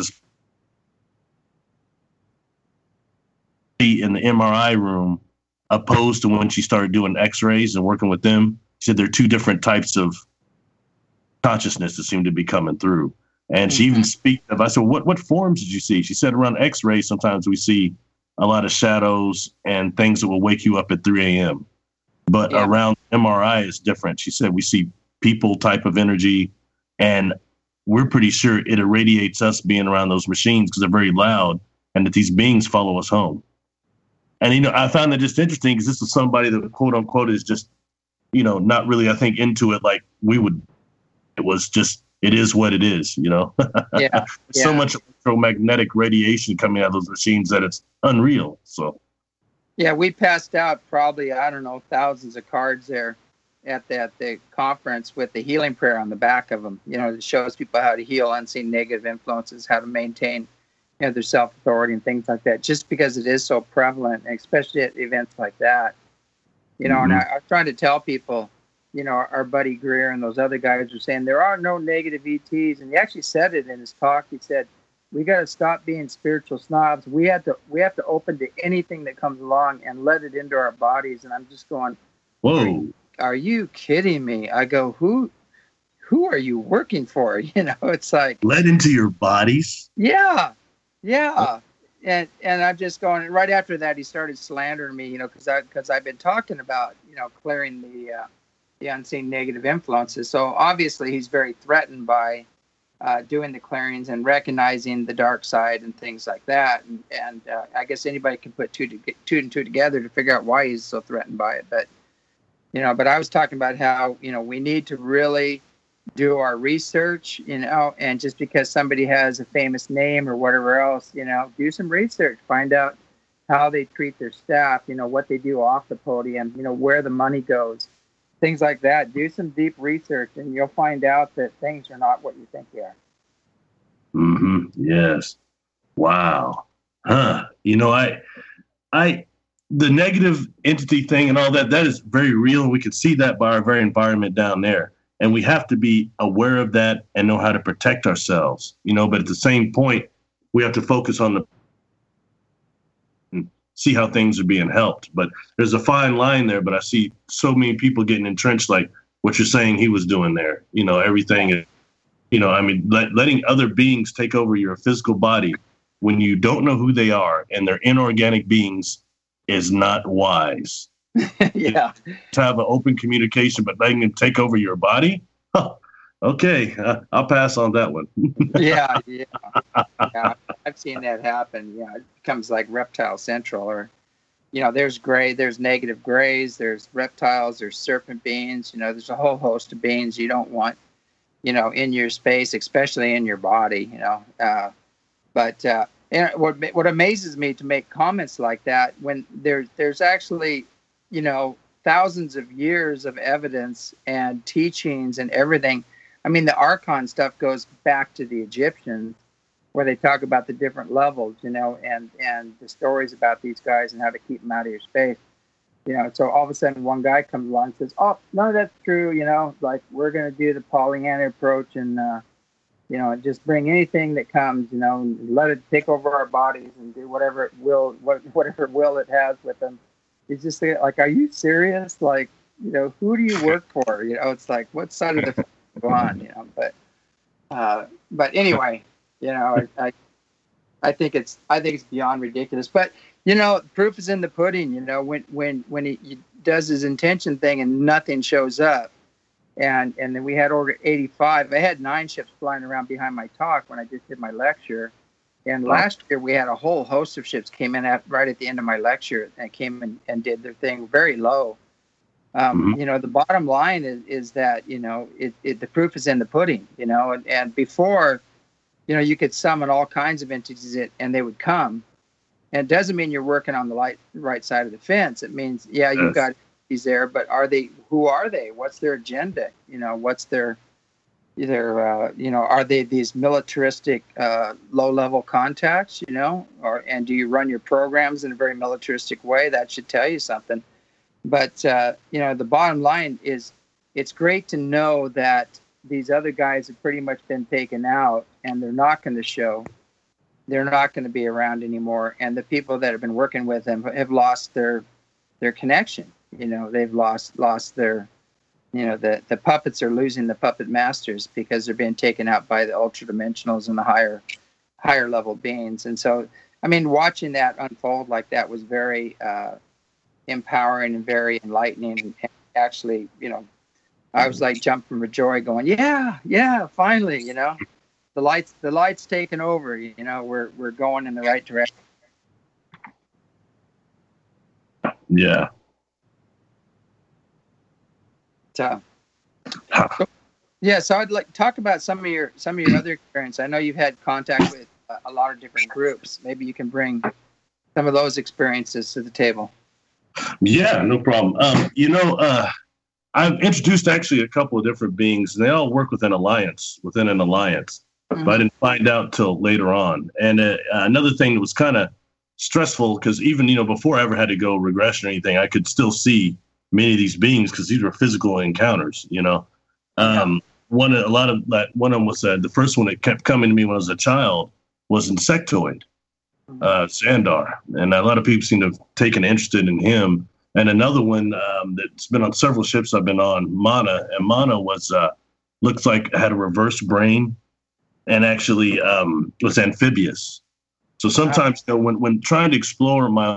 in the M R I room, opposed to when she started doing x-rays and working with them, she said there are two different types of consciousness that seem to be coming through. And mm-hmm. she even speaks of, I said, what, what forms did you see? She said, around x-rays, sometimes we see a lot of shadows and things that will wake you up at three a.m. But yeah. around M R I is different. She said, we see people type of energy, and we're pretty sure it irradiates us being around those machines because they're very loud, and that these beings follow us home. And, you know, I found that just interesting because this is somebody that, quote unquote, is just, you know, not really, I think, into it like we would. It was just, it is what it is, you know. Yeah. So yeah. much electromagnetic radiation coming out of those machines that it's unreal. So. Yeah, we passed out probably, I don't know, thousands of cards there at that the conference with the healing prayer on the back of them. You know, it shows people how to heal unseen negative influences, how to maintain, you know, their self-authority and things like that, just because it is so prevalent, especially at events like that. You know, mm-hmm. and I, I was trying to tell people, you know, our buddy Greer and those other guys were saying there are no negative E Ts. And he actually said it in his talk. He said, We got to stop being spiritual snobs. We have to we have to open to anything that comes along and let it into our bodies. And I'm just going, whoa, are you kidding me? I go, who who are you working for? You know, it's like, let into your bodies. Yeah, yeah. Oh. And and I'm just going, right after that, he started slandering me, you know, because I because I've been talking about, you know, clearing the uh, the unseen negative influences. So obviously he's very threatened by uh, doing the clearings and recognizing the dark side and things like that. And, and uh, I guess anybody can put two to, two and two together to figure out why he's so threatened by it. But you know, but I was talking about how, you know, we need to really do our research, you know, and just because somebody has a famous name or whatever else, you know, do some research, find out how they treat their staff, you know, what they do off the podium, you know, where the money goes, things like that. Do some deep research and you'll find out that things are not what you think they are. Mm-hmm. Yes. Wow. Huh. You know, I, I, the negative entity thing and all that, that is very real. And we can see that by our very environment down there. And we have to be aware of that and know how to protect ourselves, you know, but at the same point, we have to focus on the and see how things are being helped. But there's a fine line there, but I see so many people getting entrenched, like what you're saying he was doing there, you know, everything, you know, I mean, let, letting other beings take over your physical body when you don't know who they are and they're inorganic beings is not wise. Yeah. To have an open communication, but letting them take over your body. Huh. Okay, uh, I'll pass on that one. yeah, yeah, yeah. I've seen that happen. Yeah, it becomes like Reptile Central, or you know, there's gray, there's negative grays, there's reptiles, there's serpent beings. You know, there's a whole host of beings you don't want, you know, in your space, especially in your body. You know, uh, but uh, and what what amazes me to make comments like that when there's there's actually, you know, thousands of years of evidence and teachings and everything. I mean, the Archon stuff goes back to the Egyptians, where they talk about the different levels, you know, and, and the stories about these guys and how to keep them out of your space. You know, so all of a sudden one guy comes along and says, oh, none of that's true, you know, like we're going to do the Pollyanna approach and, uh, you know, just bring anything that comes, you know, and let it take over our bodies and do whatever it will, what, whatever will it has with them. It's just like, are you serious? Like, you know, who do you work for? You know, it's like, what side of the go on? You know, but, uh, but anyway, you know, I, I, I think it's, I think it's beyond ridiculous. But you know, proof is in the pudding. You know, when when when he, he does his intention thing and nothing shows up, and and then we had Order eighty-five. I had nine ships flying around behind my talk when I just did my lecture. And last year we had a whole host of ships came in at, right at the end of my lecture and came in and did their thing very low. Um, mm-hmm. You know, the bottom line is, is that, you know, it, it, the proof is in the pudding, you know, and, and before, you know, you could summon all kinds of entities and they would come. And it doesn't mean you're working on the light, right side of the fence. It means, yeah, you've yes. got entities there, but are they, who are they? What's their agenda? You know, what's their, Either, uh, you know, are they these militaristic, uh, low-level contacts, you know, or and do you run your programs in a very militaristic way? That should tell you something. But, uh, you know, the bottom line is it's great to know that these other guys have pretty much been taken out and they're not going to show. They're not going to be around anymore. And the people that have been working with them have lost their their connection. You know, they've lost lost their... You know, the, the puppets are losing the puppet masters because they're being taken out by the ultra dimensionals and the higher higher level beings. And so, I mean, watching that unfold like that was very uh, empowering and very enlightening. And actually, you know, I was like jumping for joy going, yeah, yeah, finally, you know, the lights, the lights taking over, you know, we're, we're going in the right direction. Yeah. So, yeah, so I'd like to talk about some of your some of your other experience. I know you've had contact with uh, a lot of different groups. Maybe you can bring some of those experiences to the table. Yeah, no problem. Um, you know, uh, I've introduced actually a couple of different beings, and they all work within alliance, within an alliance. Mm-hmm. But I didn't find out till later on. And uh, another thing that was kind of stressful, because even, you know, before I ever had to go regression or anything, I could still see many of these beings because these were physical encounters, you know. Um, yeah. One, a lot of that, one of them was uh, the first one that kept coming to me when I was a child was insectoid, uh, Xandar. And a lot of people seem to have taken interest in him. And another one um, that's been on several ships I've been on, Mana. And Mana was, uh, looks like had a reverse brain and actually um, was amphibious. So sometimes you know, when, when trying to explore my,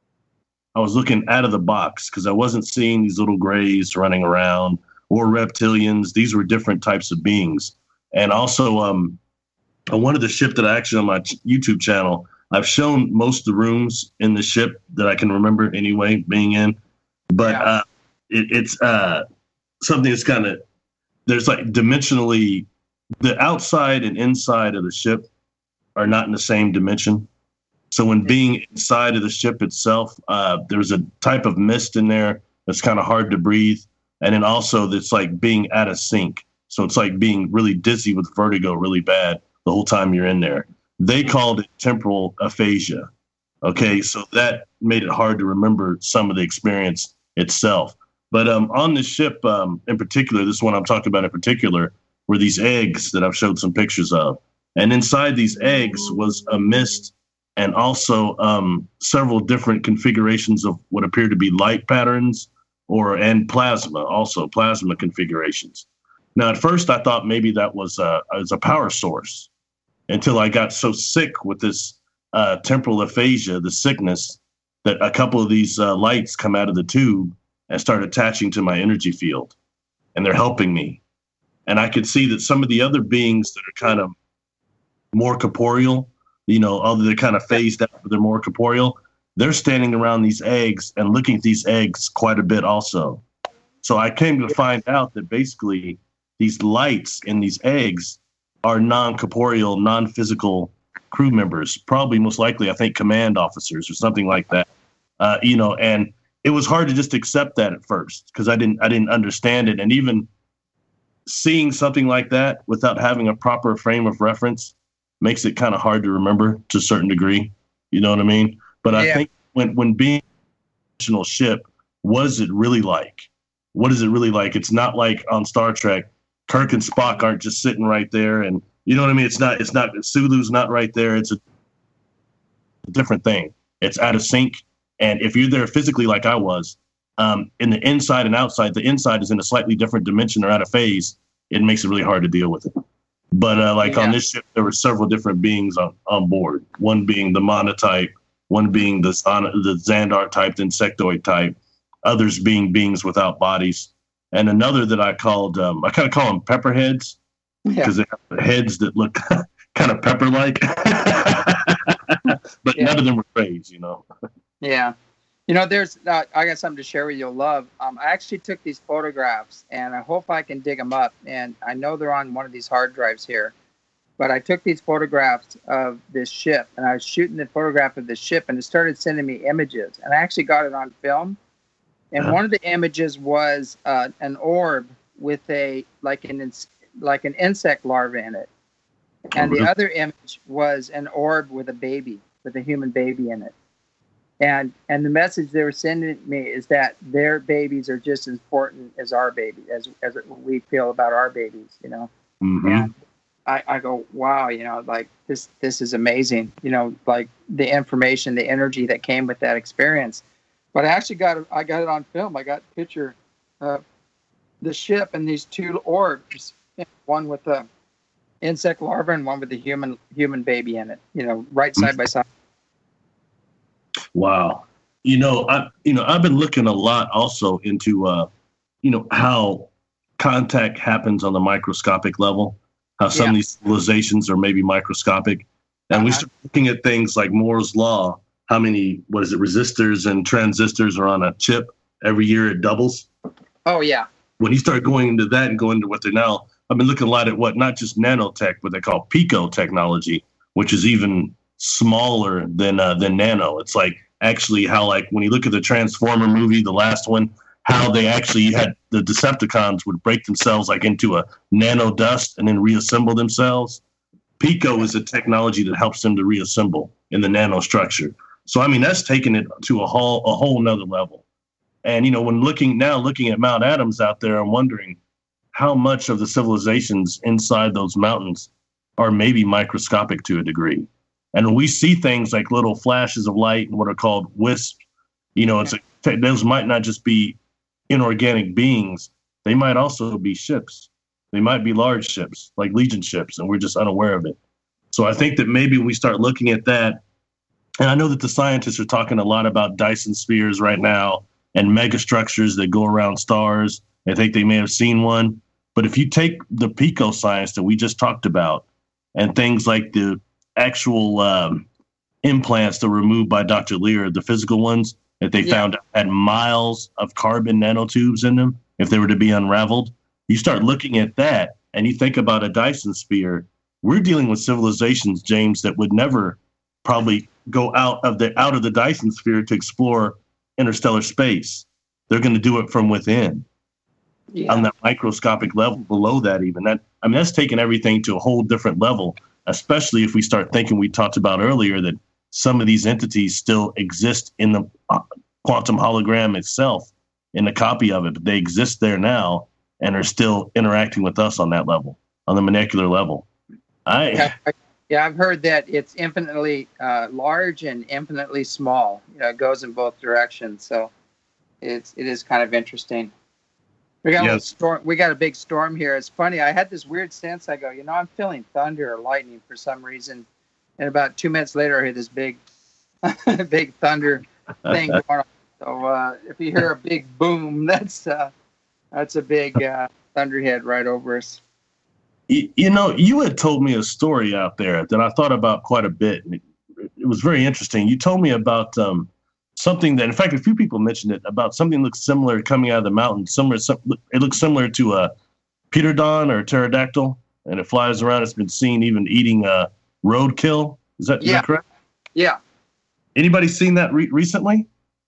I was looking out of the box because I wasn't seeing these little grays running around or reptilians. These were different types of beings. And also um, on one of the ship that I actually on my YouTube channel, I've shown most of the rooms in the ship that I can remember anyway being in, but yeah. uh, it, it's uh, something that's kind of, there's like dimensionally, the outside and inside of the ship are not in the same dimension. So when being inside of the ship itself, uh, there's a type of mist in there that's kind of hard to breathe. And then also it's like being out of sync. So it's like being really dizzy with vertigo really bad the whole time you're in there. They called it temporal aphasia. Okay, so that made it hard to remember some of the experience itself. But um, on the ship um, in particular, this one I'm talking about in particular, were these eggs that I've showed some pictures of. And inside these eggs was a mist and also um, several different configurations of what appeared to be light patterns or and plasma, also plasma configurations. Now, at first, I thought maybe that was a, was a power source, until I got so sick with this uh, temporal aphasia, the sickness, that a couple of these uh, lights come out of the tube and start attaching to my energy field. And they're helping me. And I could see that some of the other beings that are kind of more corporeal, you know, although they're kind of phased out, but they're more corporeal, they're standing around these eggs and looking at these eggs quite a bit also. So I came to find out that basically these lights in these eggs are non-corporeal, non-physical crew members, probably most likely, I think, command officers or something like that. Uh, you know, and it was hard to just accept that at first because I didn't, I didn't understand it. And even seeing something like that without having a proper frame of reference makes it kind of hard to remember to a certain degree. You know what I mean? But I yeah. think when, when being a fictional ship, what is it really like? What is it really like? It's not like on Star Trek, Kirk and Spock aren't just sitting right there, and you know what I mean. It's not. It's not. Sulu's not right there. It's a different thing. It's out of sync, and if you're there physically, like I was, um, in the inside and outside, the inside is in a slightly different dimension or out of phase. It makes it really hard to deal with it. But uh, like yeah. on this ship, there were several different beings on, on board. One being the Mana type, one being the the Xandar type, the insectoid type. Others being beings without bodies. And another that I called, um, I kind of call them pepperheads because yeah. they have heads that look kind of pepper-like. But yeah. none of them were crazy, you know. Yeah. You know, there's, uh, I got something to share with you, you'll love. Um, I actually took these photographs, and I hope I can dig them up. And I know they're on one of these hard drives here. But I took these photographs of this ship, and I was shooting the photograph of the ship, and it started sending me images. And I actually got it on film. And uh-huh. one of the images was uh, an orb with a like an like an insect larva in it, and the other image was an orb with a baby, with a human baby in it. And and the message they were sending me is that their babies are just as important as our baby, as as we feel about our babies, you know. Mm-hmm. And I, I go, wow, you know, like this this is amazing, you know, like the information, the energy that came with that experience. But I actually got it, I got it on film. I got a picture of the ship and these two orbs, one with the insect larva and one with the human human baby in it, you know, right side by side. Wow. You know, I you know, I've been looking a lot also into uh, you know, how contact happens on the microscopic level, how some yeah. of these civilizations are maybe microscopic. And uh-huh. we start looking at things like Moore's Law. How many, what is it, resistors and transistors are on a chip? Every year it doubles. Oh, yeah. When you start going into that and going into what they're now, I've been looking a lot at what, not just nanotech, but they call pico technology, which is even smaller than uh, than nano. It's like actually how, like, when you look at the Transformer movie, the last one, how they actually had the Decepticons would break themselves like into a nano dust and then reassemble themselves. Pico is a technology that helps them to reassemble in the nanostructure. So, I mean, that's taken it to a whole a whole nother level. And, you know, when looking now looking at Mount Adams out there, I'm wondering how much of the civilizations inside those mountains are maybe microscopic to a degree. And when we see things like little flashes of light and what are called wisps, you know, it's a, those might not just be inorganic beings. They might also be ships. They might be large ships, like Legion ships, and we're just unaware of it. So I think that maybe we start looking at that. And I know that the scientists are talking a lot about Dyson spheres right now and megastructures that go around stars. I think they may have seen one. But if you take the pico science that we just talked about and things like the actual um, implants that were removed by Doctor Lear, the physical ones that they yeah. found had miles of carbon nanotubes in them, if they were to be unraveled, you start looking at that and you think about a Dyson sphere. We're dealing with civilizations, James, that would never probably go out of the out of the Dyson sphere to explore interstellar space. They're going to do it from within. Yeah. On that microscopic level, below that even. That I mean, that's taking everything to a whole different level, especially if we start thinking, we talked about earlier, that some of these entities still exist in the uh, quantum hologram itself, in a copy of it, but they exist there now and are still interacting with us on that level, on the molecular level. I Yeah, yeah I've heard that it's infinitely uh, large and infinitely small. You know, it goes in both directions, so it's it is kind of interesting. We got yes. a storm. We got a big storm here. It's funny. I had this weird sense. I go, you know, I'm feeling thunder or lightning for some reason, and about two minutes later, I hear this big, big thunder thing going on. So uh, if you hear a big boom, that's uh, that's a big uh, thunderhead right over us. You, you know, you had told me a story out there that I thought about quite a bit. It, it was very interesting. You told me about um, something that, in fact, a few people mentioned it, about something that looks similar coming out of the mountain. Similar, it looks similar to a pterodon or a pterodactyl, and it flies around. It's been seen even eating uh, roadkill. Is that, yeah. is that correct? Yeah. Anybody seen that re- recently?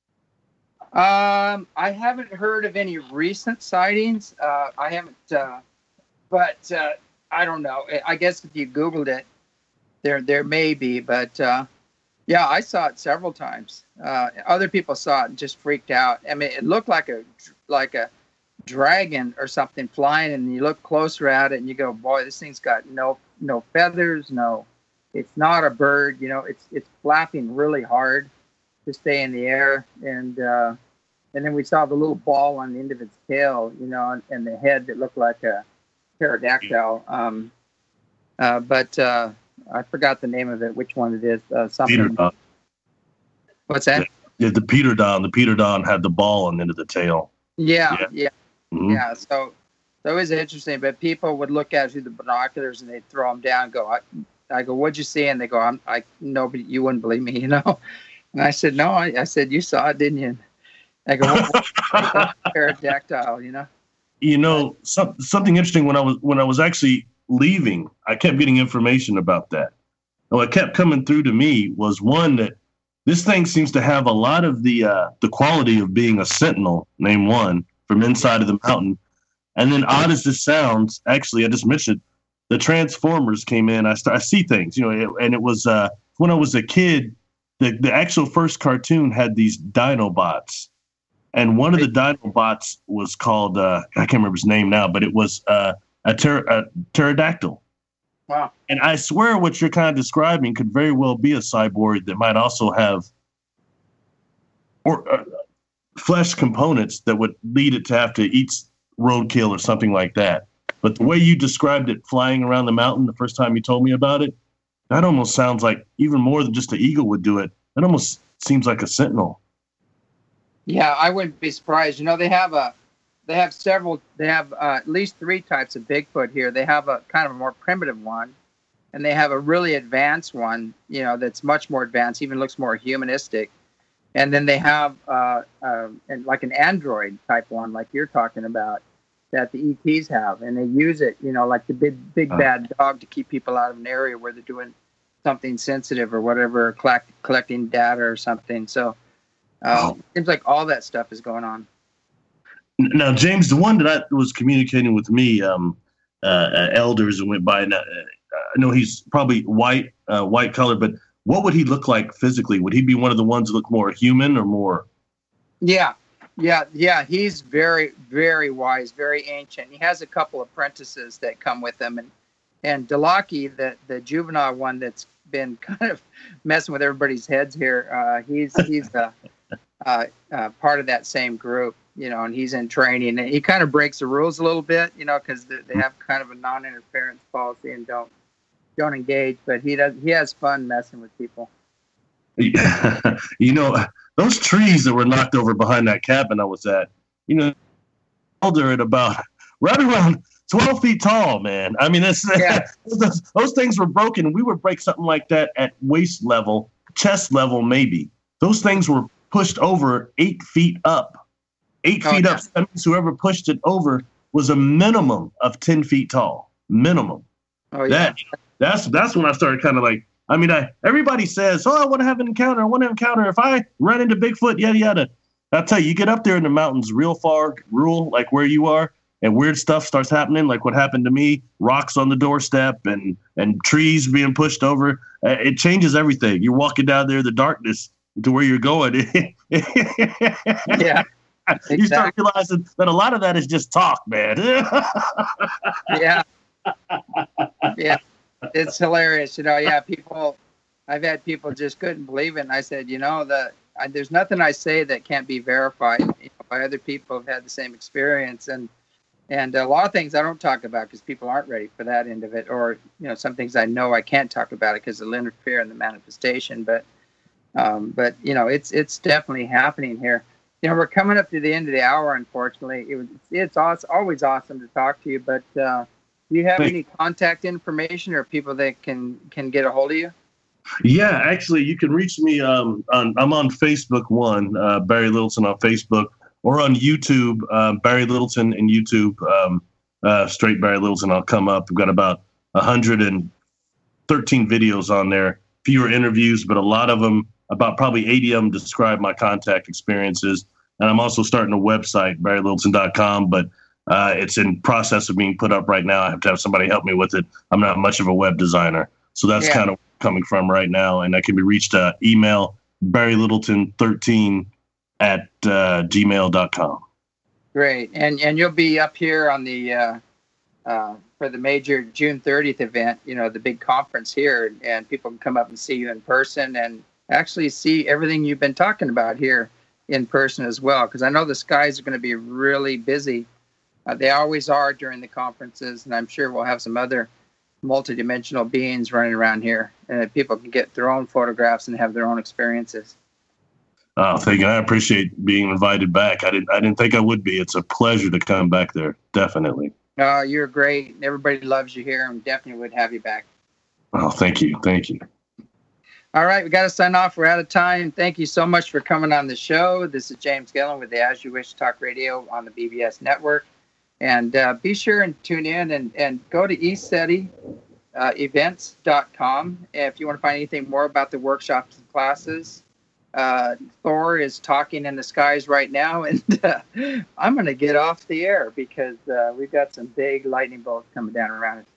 Um, I haven't heard of any recent sightings. Uh, I haven't, uh, but uh, I don't know. I guess if you Googled it, there there may be. But uh, yeah, I saw it several times. Uh, other people saw it and just freaked out. I mean, it looked like a like a dragon or something flying, and you look closer at it, and you go, "Boy, this thing's got no no feathers. No, it's not a bird. You know, it's it's flapping really hard to stay in the air." And uh, and then we saw the little ball on the end of its tail, you know, and, and the head that looked like a pterodactyl. Um, uh, but uh, I forgot the name of it, which one it is. Uh, something. Pterodon. What's that? Yeah, the pterodon. The pterodon had the ball on the end of the tail. Yeah, yeah, yeah. Mm-hmm. yeah. So, so it was interesting. But people would look at it through the binoculars and they'd throw them down. And go, I, I go, what'd you see? And they go, I'm, I nobody, you wouldn't believe me, you know. And I said, no. I, I said, you saw it, didn't you? I go, well, pterodactyl, you know. You know, some, something interesting when I was when I was actually leaving, I kept getting information about that. And what kept coming through to me was, one, that this thing seems to have a lot of the uh, the quality of being a sentinel, name one, from inside of the mountain. And then, odd as this sounds, actually, I just mentioned the Transformers came in. I start, I see things, you know, it, and it was uh, when I was a kid. The the actual first cartoon had these Dinobots. And one of the Dinobots was called, uh, I can't remember his name now, but it was uh, a, ter- a pterodactyl. Wow. And I swear what you're kind of describing could very well be a cyborg that might also have or uh, flesh components that would lead it to have to eat roadkill or something like that. But the way you described it flying around the mountain the first time you told me about it, that almost sounds like even more than just an eagle would do it. It almost seems like a sentinel. Yeah, I wouldn't be surprised. You know, they have a, they have several, they have uh, at least three types of Bigfoot here. They have a kind of a more primitive one, and they have a really advanced one, you know, that's much more advanced, even looks more humanistic. And then they have uh, uh, and like an android type one, like you're talking about, that the E Ts have, and they use it, you know, like the big, big bad dog to keep people out of an area where they're doing something sensitive or whatever, collect, collecting data or something. So. Uh, it seems like all that stuff is going on. Now, James, the one that I was communicating with me, um, uh, uh, elders and went by, and, uh, I know he's probably white, uh, white color, but what would he look like physically? Would he be one of the ones that look more human or more? Yeah, yeah, yeah. He's very, very wise, very ancient. He has a couple apprentices that come with him, and and Delaki, the the juvenile one that's been kind of messing with everybody's heads here. Uh, he's he's uh, uh, uh, part of that same group, you know, and he's in training. And he kind of breaks the rules a little bit, you know, because they, they have kind of a non-interference policy and don't don't engage. But he does he has fun messing with people. You know, those trees that were knocked over behind that cabin I was at, you know, they're at about right around twelve feet tall, man. I mean, it's, yeah. those, those things were broken. We would break something like that at waist level, chest level, maybe. Those things were pushed over eight feet up. Eight oh, feet yeah. up. That means whoever pushed it over was a minimum of ten feet tall. Minimum. Oh, yeah. That, that's, that's when I started kind of like, I mean, I, everybody says, oh, I want to have an encounter. I want to encounter. If I run into Bigfoot, yada, yada. I'll tell you, you get up there in the mountains real far, rural, like where you are, and weird stuff starts happening, like what happened to me, rocks on the doorstep and, and trees being pushed over. Uh, it changes everything. You're walking down there in the darkness to where you're going. Yeah. Exactly. You start realizing that a lot of that is just talk, man. Yeah. Yeah. It's hilarious. You know, yeah, people, I've had people just couldn't believe it. And I said, you know, the, I, there's nothing I say that can't be verified, you know, by other people who've had the same experience. And, and a lot of things I don't talk about because people aren't ready for that end of it. Or, you know, some things I know I can't talk about it because it'll interfere in the manifestation. But, um, but, you know, it's, it's definitely happening here. You know, we're coming up to the end of the hour, unfortunately. It was, it's awesome, always awesome to talk to you, but, uh, do you have any contact information or people that can, can get a hold of you? Yeah, actually, you can reach me. Um, on, I'm on Facebook, one, uh, Barry Littleton on Facebook, or on YouTube, uh, Barry Littleton and YouTube, um, uh, straight Barry Littleton. I'll come up. I've got about one hundred thirteen videos on there, fewer interviews, but a lot of them, about probably eighty of them, describe my contact experiences. And I'm also starting a website, barry littleton dot com, but Uh, it's in process of being put up right now. I have to have somebody help me with it. I'm not much of a web designer. So that's yeah. kind of coming from right now. And I can be reached at email barry littleton thirteen at uh, gmail dot com. Great. And and you'll be up here on the uh, uh, for the major June thirtieth event, you know, the big conference here. And people can come up and see you in person and actually see everything you've been talking about here in person as well. Because I know the skies are going to be really busy. Uh, they always are during the conferences, and I'm sure we'll have some other multidimensional beings running around here, and that people can get their own photographs and have their own experiences. Oh, thank you. I appreciate being invited back. I didn't. I didn't think I would be. It's a pleasure to come back there. Definitely. Oh, you're great. Everybody loves you here, and definitely would have you back. Oh, thank you. Thank you. All right, we got to sign off. We're out of time. Thank you so much for coming on the show. This is James Gillen with the As You Wish Talk Radio on the B B S Network. And uh, be sure and tune in and, and go to e seti events dot com if you want to find anything more about the workshops and classes. Uh, Thor is talking in the skies right now, and uh, I'm going to get off the air because uh, we've got some big lightning bolts coming down around